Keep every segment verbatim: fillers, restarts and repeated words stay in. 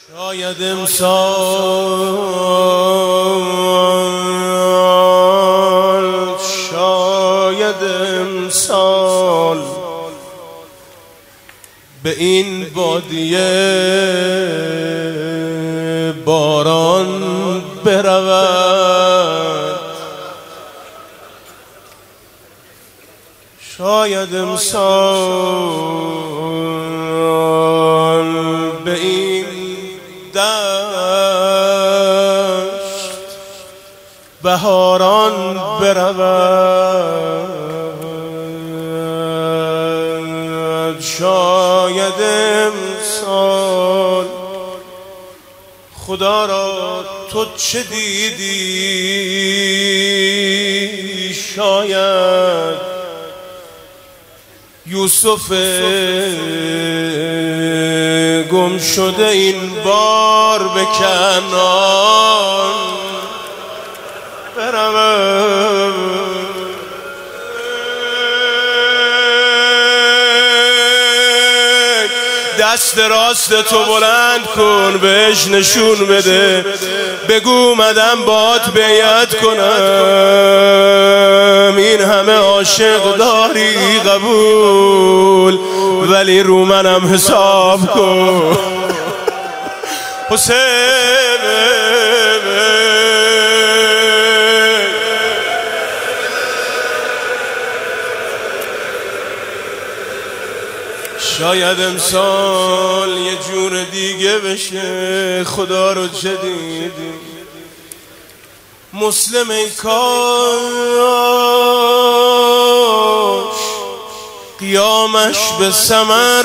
شاید امسال شاید امسال به این بادیه باران برود، شاید امسال به این دشت بهاران برود، شاید امسال خدا را تو چه دیدی، شاید یوسف گم شده این بار به کنعان برود، دست راست تو بلند کن بهش نشون بده، بگو اومدم بات بیعت کنم، این همه عاشق داری قبول ولی رو منم حساب کن حسین. شاید امسال یه جور دیگه بشه، خدا رو چه دیدی مسلم ای کاش قیامش به ثمر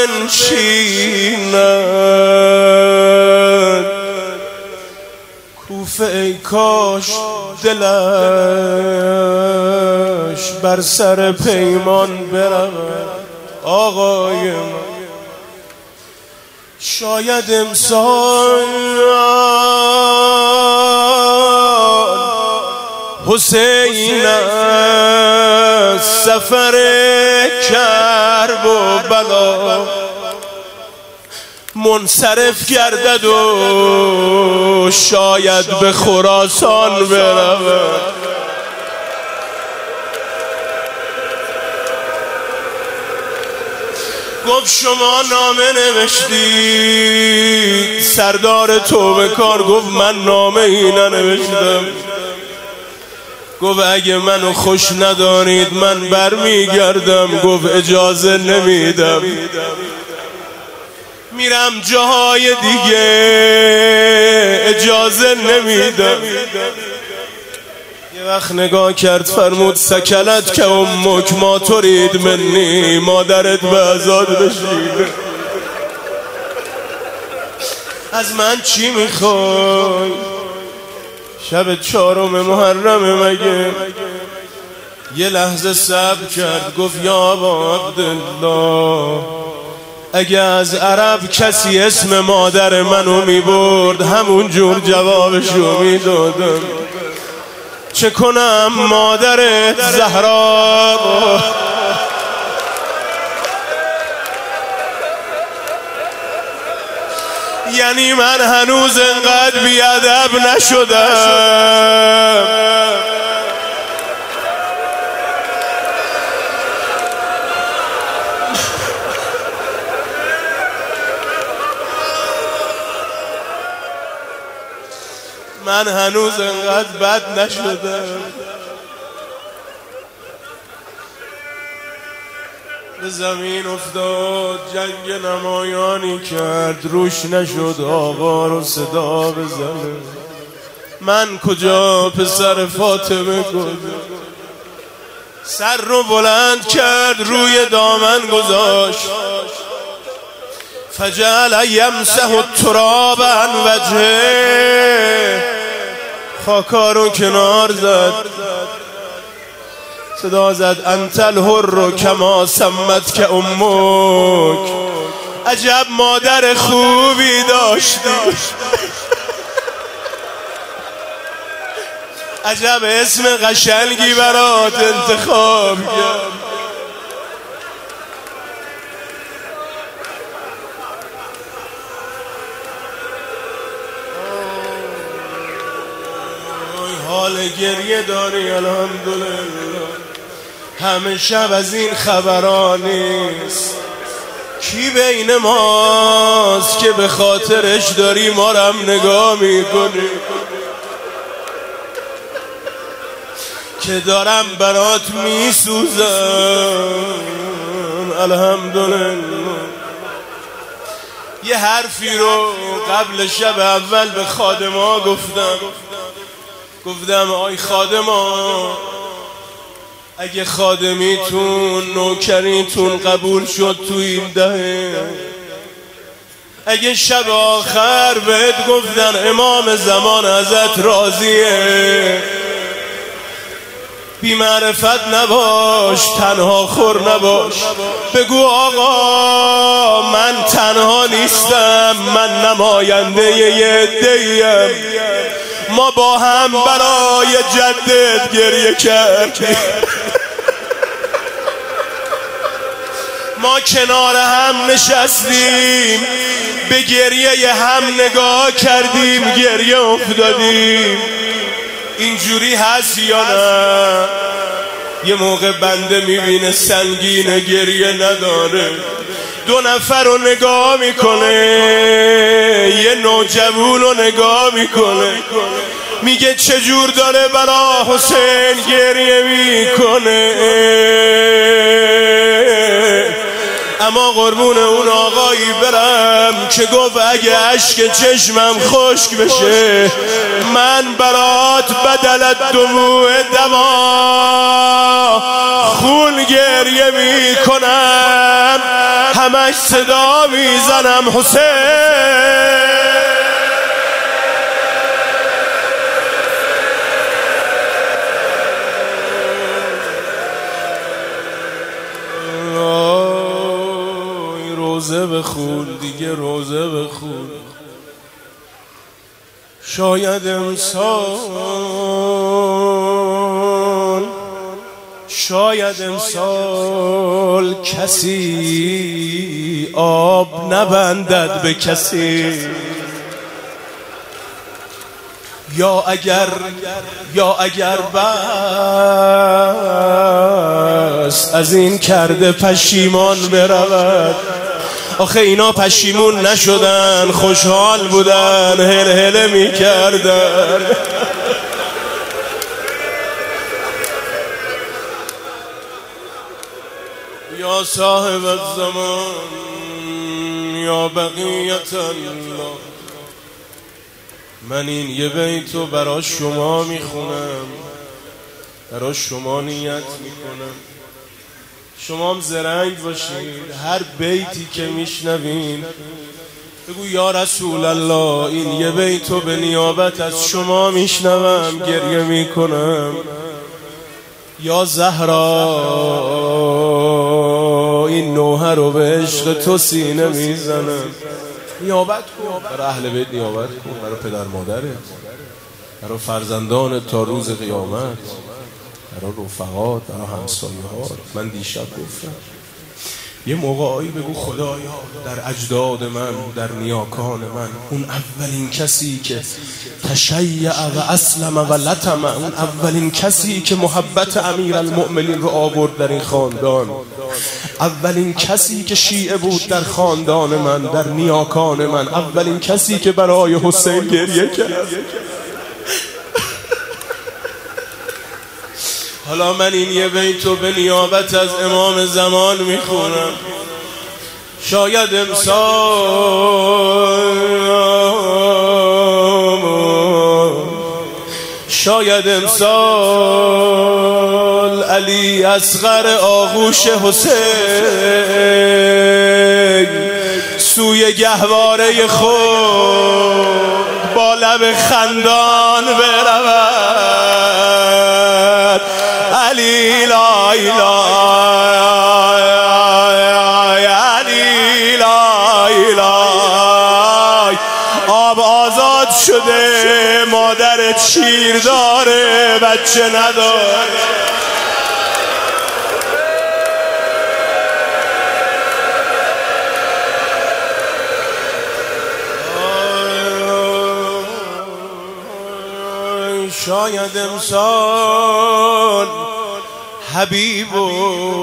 بنشیند، کوفه ای کاش دلش بر سر پیمان برود. آقای من شاید امسال حسین از سفر کرب و بلا منصرف گردد و شاید به خراسان برود. گفت شما نامه نوشتید، سردار توبه کار گفت من نامه ای ننوشتم. گفت اگه منو خوش ندارید من برمیگردم. گفت اجازه نمیدم، میرم جاهای دیگه، اجازه نمیدم. یه وقت نگاه کرد فرمود سکلت که امک ما ترید منی، مادرت به ازاد بشید، از من چی میخوای؟ شب چهارم محرم مگه؟ یه لحظه صبر کرد گفت یا ابا عبدالله اگه از عرب کسی اسم مادر منو میبرد همون جور جوابشو میدادم، چه کنم مادرت زهرا یعنی من هنوز انقدر بیادب نشدم. من هنوز انقدر بد نشدم. به زمین افتاد جنگ نمایانی کرد، روش نشد آقا رو صدا بزنه. من کجا پسر فاطمه کجا؟ سر رو بلند کرد روی دامن گذاشت، فجعل یمسح التراب عن وجهه، خاکا رو کنار زد، صدا زد انت الحر کما سمت که امک. عجب مادر خوبی داشتی، عجب اسم قشنگی برات انتخاب کرد. حال گریه داری الحمدلله. همه شب از این خبران نیست. کی بین ماست که به خاطرش داری ما رو هم نگاه میکنی؟ که دارم برات میسوزم الحمدلله. یه حرفی رو قبل شب اول به خادما گفتم. گفتم آی خادما، اگه خادمیتون نوکریتون قبول شد تو این دهه، اگه شب آخر بهت گفتن امام زمان ازت راضیه، بی معرفت نباش، تنها خور نباش، بگو آقا من تنها نیستم، من نماینده یه عده‌ایم، ما با هم برای جدت گریه کردیم، ما کنار هم نشستیم، به گریه هم نگاه کردیم، گریه افتادیم. اینجوری هست یا نه؟ یه موقع بنده میبینه سنگین گریه نداره، دو نفر رو نگاه میکنه، یه نوجوان رو نگاه میکنه، میگه چجور داره برا حسین گریه میکنه. اما قربون اون آقایی برم که گفت اگه اشک چشمم خشک بشه من برات بدلت دموع دما خون گریه میکنم، همش صدا میزنم حسین. روزه بخون دیگه، روزه بخون. شاید امسال شاید امسال کسی آب نبندد به کسی، یا اگر یا اگر بس از این کرده پشیمان برود. آخه اینا پشیمون نشدن، خوشحال بودن، هل هله می کردن. یا صاحب الزمان یا بقیت الله، من این یه بیتو برای شما میخونم، برای شما نیت میکنم، شما هم زرنگ باشید، هر بیتی که میشنوین بگو یا رسول الله این یه بیتو به نیابت از شما میشنوم، گریه میکنم. یا زهرا این نوحه رو به عشق تو سینه میزنم. نیابت کن برای اهل بیت، نیابت کن برای پدر مادرت، برای فرزندانت تا روز قیامت، برای رفقات، برای همسایه‌ها. من دیشب گفتم یه موقعی بگو خدایا در اجداد من، در نیاکان من، اون اولین کسی که تشیع و اسلم و لطم، اون اولین کسی که محبت امیرالمؤمنین رو آورد در این خاندان، اولین کسی که شیعه بود در خاندان من، در نیاکان من، اولین کسی که برای حسین گریه کرد. حالا من این یه بیتو به نیابت از امام زمان میخونم. شاید امسال شاید امسال علی اصغر آغوش حسین سوی گهواره خود با لب خندان برود. علی لا اله علی لا اله. آب آزاد شده، مادرت شیر داره، بچه نداره. شاید امسال حبیب و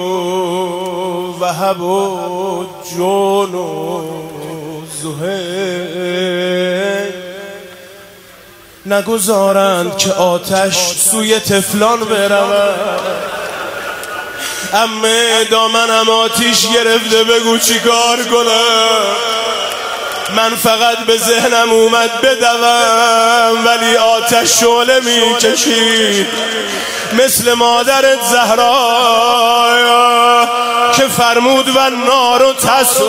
وهب و جون و زهیر نگذارند که آتش سوی تفلان برود. امه دامنم آتیش گرفته، بگو چی کار کنم؟ من فقط به ذهنم اومد بدوم، ولی آتش شعله می کشید مثل مادرت زهرا که فرمود و نار تسعر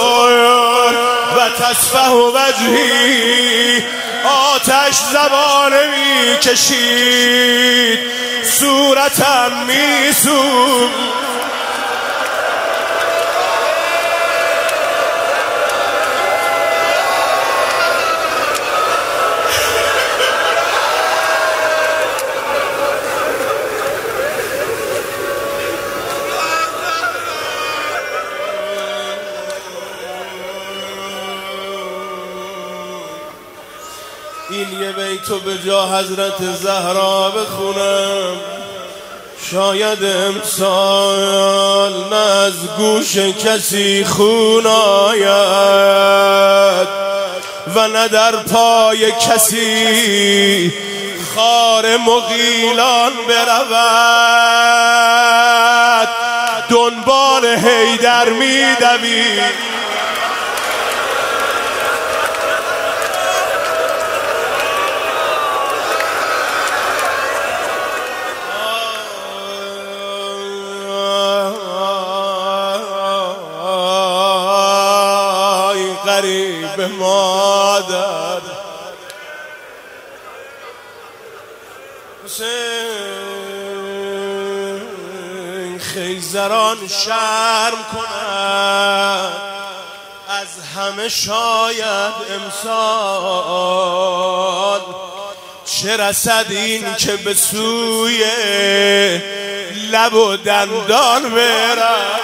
و تصفح وجهی. آتش زبانه می کشید، صورتم می سوخت. این یه بیتو به جا حضرت زهرا بخونم، شاید امسال نه از گوش کسی خون آید و نه در پای کسی خار مغیلان برود. دنبال حیدر می دوی غریب مادر. حسین خیزران شرم کنند از همه، شاید امسال چه رسد این که به سوی لب و دندان برد.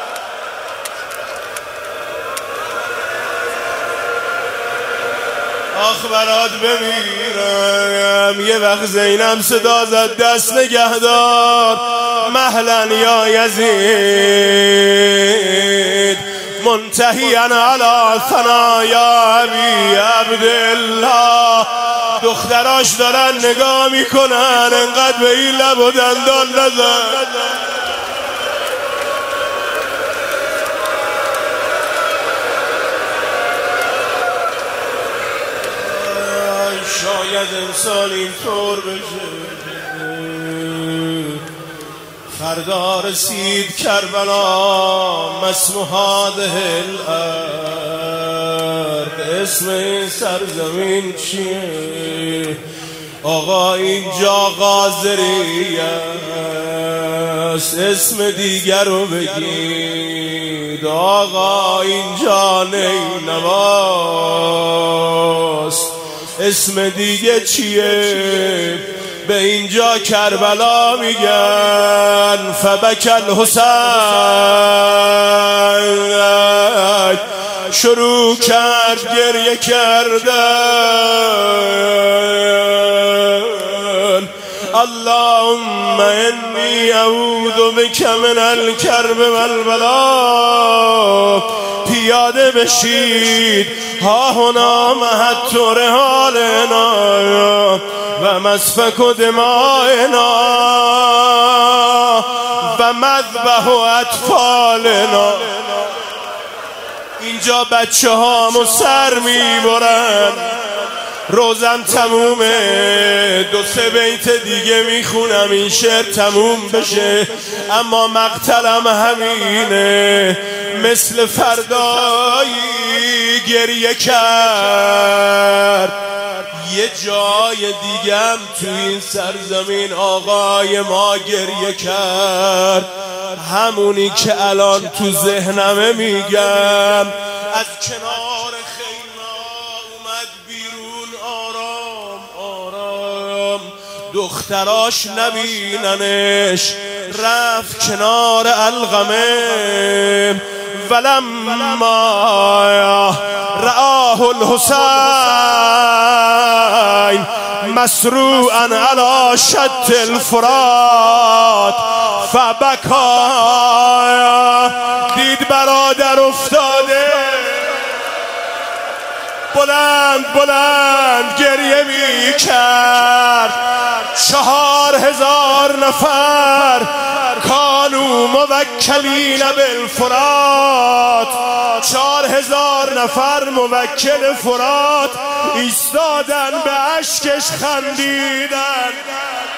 آخ برات بمیرم. یه وقت زینب صدا زد دست نگهدار، مهلا یا یزید منتهیا علی ثنایا ابی عبدالله. دختراش دارن نگاه میکنن، انقدر به این لب و دندان نزن. شاید امسال اینطور بشه، فردا رسید کربلا مسموحاده الارض. اسم این سرزمین چیه؟ آقا اینجا غازریه است، اسم دیگر رو بگید. آقا اینجا نینواست، اسم دیگه چیه؟ به اینجا کربلا میگن. فبک الحسین، شروع کرد گریه کردن. اللهم انی اعوذ بک من الکرب والبلا. پیاده بشید، ها هنا محط رحالنا و مسفک دمائنا و مذبح اطفالنا. اینجا بچه هامو سر میبرن. روزم تمومه، دو سه بیت دیگه میخونم این شعر تموم بشه، اما مقتلم همینه. مثل فردایی گریه کرد. یه جای دیگم تو این سرزمین آقای ما گریه کرد، همونی که الان تو ذهنمه میگم. از کنار خیمه اومد بیرون آرام آرام، دختراش نبیننش، رفت کنار القمه. ولما رآه الحسین مسروعا علی شط الفرات فبکا، دید برادر افتاده بلند بلند گریه می کرد. چهار هزار نفر کانو موکلین بالفرات، چهار هزار نفر موکل فرات ایستادن به اشکش خندیدن.